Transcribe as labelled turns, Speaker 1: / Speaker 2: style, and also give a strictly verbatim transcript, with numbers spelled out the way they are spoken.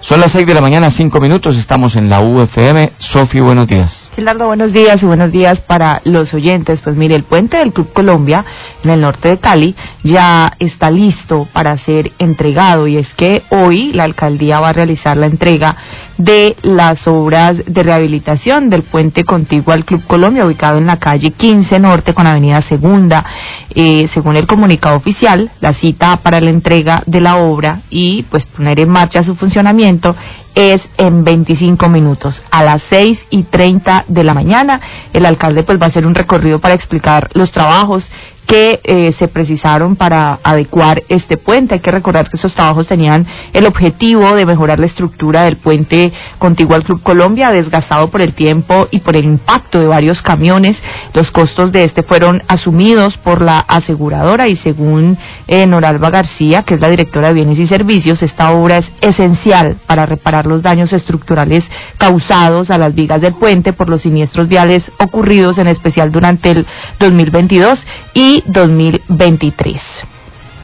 Speaker 1: Son las seis de la mañana, cinco minutos, estamos en la U F M. Sofi, buenos días.
Speaker 2: Gilardo, buenos días y buenos días para los oyentes. Pues mire, el puente del Club Colombia en el norte de Cali ya está listo para ser entregado, y es que hoy la alcaldía va a realizar la entrega de las obras de rehabilitación del puente contiguo al Club Colombia, ubicado en la calle quince Norte con avenida Segunda. Eh, según el comunicado oficial, la cita para la entrega de la obra y pues poner en marcha su funcionamiento es en veinticinco minutos, a las seis y treinta de la mañana. El alcalde pues va a hacer un recorrido para explicar los trabajos que eh, se precisaron para adecuar este puente. Hay que recordar que estos trabajos tenían el objetivo de mejorar la estructura del puente contiguo al Club Colombia, desgastado por el tiempo y por el impacto de varios camiones. Los costos de este fueron asumidos por la aseguradora, y según eh, Noralba García, que es la directora de Bienes y Servicios, esta obra es esencial para reparar los daños estructurales causados a las vigas del puente por los siniestros viales ocurridos, en especial durante el dos mil veintidós y dos mil veintitrés.